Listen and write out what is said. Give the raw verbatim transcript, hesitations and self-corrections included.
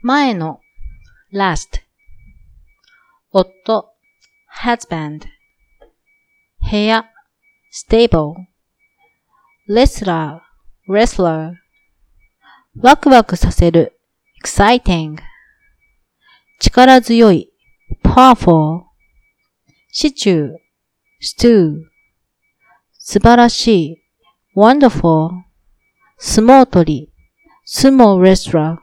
前の last 夫 husband 部屋 stable レスラー wrestler ワクワクさせる exciting 力強い powerful シチュー stew 素晴らしい wonderful 相撲取り sumo wrestler